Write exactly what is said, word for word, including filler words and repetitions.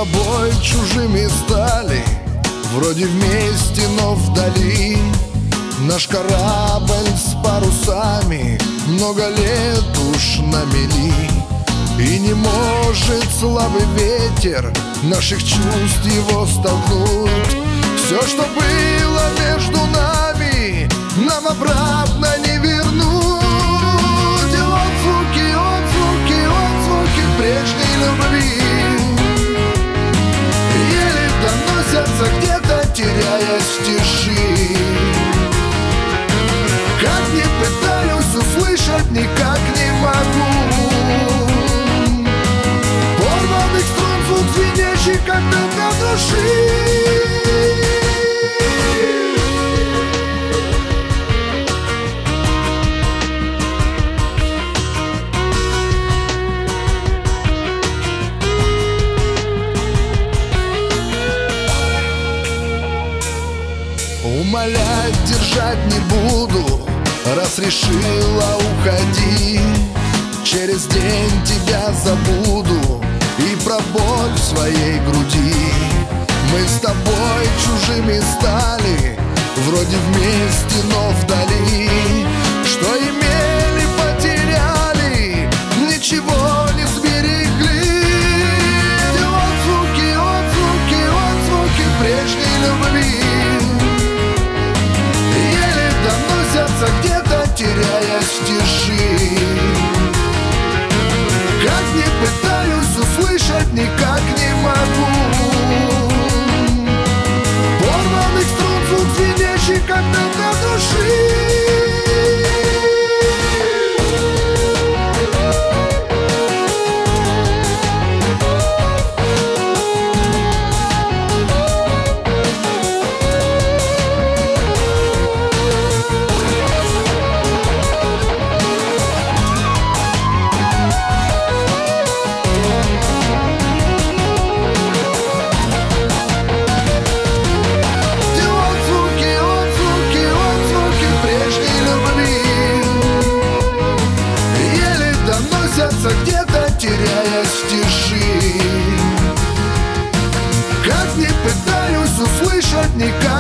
тобой чужими стали, вроде вместе, но вдали. Наш корабль с парусами много лет уж на мели, и не может слабый ветер наших чувств его столкнуть. Все, что было между нами, нам обратно не вернуть. И отзвуки, отзвуки, отзвуки прежней любви еле доносятся где-то, теряясь в тиши. Как не пытаюсь услышать, никак не могу. Порванных струн звук звенящий, как до души. Умолять держать не буду, раз решила уходи. Через день тебя забуду и про боль в своей груди. Мы с тобой чужими стали, вроде вместе, но вдали. Что имели, потеряли, ничего не сберегли. Отзвуки, отзвуки, отзвуки прежней любви где-то, теряясь в тиши. Как не пытаюсь услышать, никак не могу. Порванных струн звук звенящий, как до души. Где-то, теряясь в тиши. Как не пытаюсь услышать, никак